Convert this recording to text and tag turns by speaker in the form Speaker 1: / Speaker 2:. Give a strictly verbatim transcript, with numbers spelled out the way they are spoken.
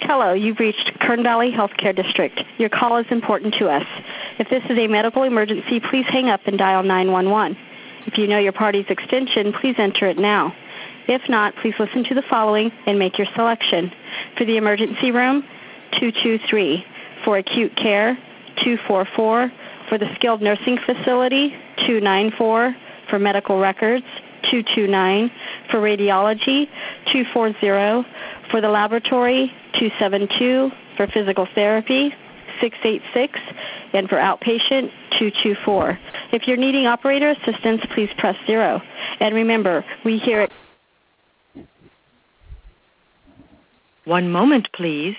Speaker 1: Hello, you've reached Kern Valley Healthcare District. Your call is important to us. If this is a medical emergency, please hang up and dial nine one one. If you know your party's extension, please enter it now. If not, please listen to the following and make your selection. For the emergency room, two two three. For acute care, two four four. For the skilled nursing facility, two nine four. For medical records, two two nine. For radiology, two four zero. For the laboratory, two seven two. For physical therapy, six eight six. And for outpatient, two two four. If you're needing operator assistance, please press zero. And remember, we here at...
Speaker 2: One moment, please.